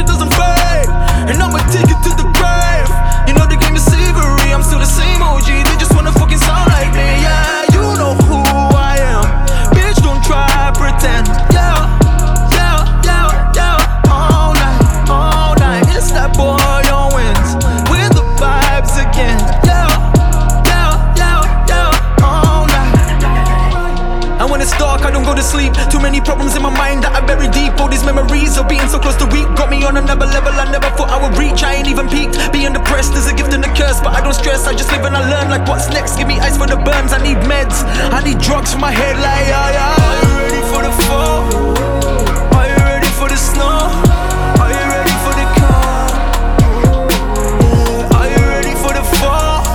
shit doesn't fade, and I'ma take it to the grave. You know the game is savory, I'm still the same OG. They just wanna fucking sound like me, yeah. You know who I am, bitch, don't try pretend. Yeah, yeah, yeah, yeah. All night, it's that boy on wins with the vibes again. Yeah, yeah, yeah, yeah. All night. And when it's dark, I don't go to sleep. Too many problems in my mind that I bury deep. All these memories of being so close to weak got me on another level I never thought I would reach. I ain't even peaked. Being depressed is a gift and a curse, but I don't stress. I just live and I learn. Like what's next? Give me ice for the burns. I need meds. I need drugs for my head. Like yeah, yeah. Are you ready for the fall? Are you ready for the snow? Are you ready for the calm? Are you ready for the fall?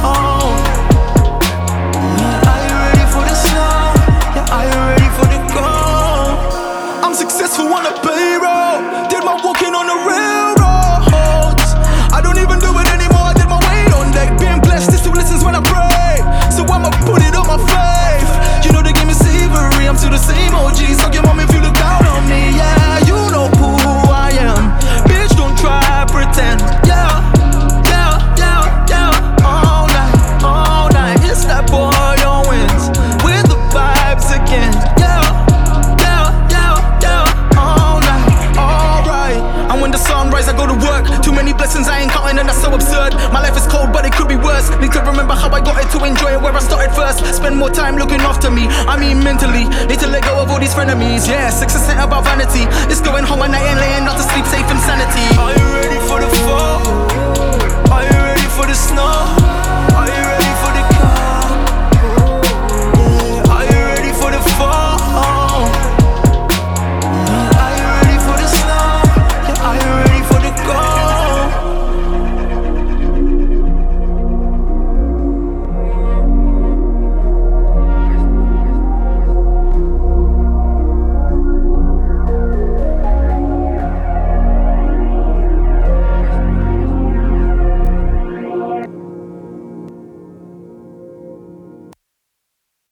Are you ready for the snow? Yeah, are you ready for the calm? I'm successful on a payroll. Did my walking on the railroads. I don't even do it anymore. I did my weight on deck. Being blessed is 2 listens when I pray, so I'ma put it on my faith. You know the game is savory. I'm still the same OG. Suck your mom if you look down on me. Yeah, you know who I am. Bitch, don't try pretend. Yeah, yeah, yeah, yeah. All night, it's that boy on wins with the vibes again. Yeah, yeah, yeah, yeah. All night, alright. And when the sun rises, I go to work. Too many blessings I ain't counting, and that's so absurd. My life is cold, but it could be worse. Need to remember how I got it to enjoy it where I started first. Spend more time looking after me, I mean mentally. Need to let go of all these frenemies. Yeah, success ain't about vanity. It's going home at night and laying not to sleep, safe insanity. Are you ready for the fall? Are you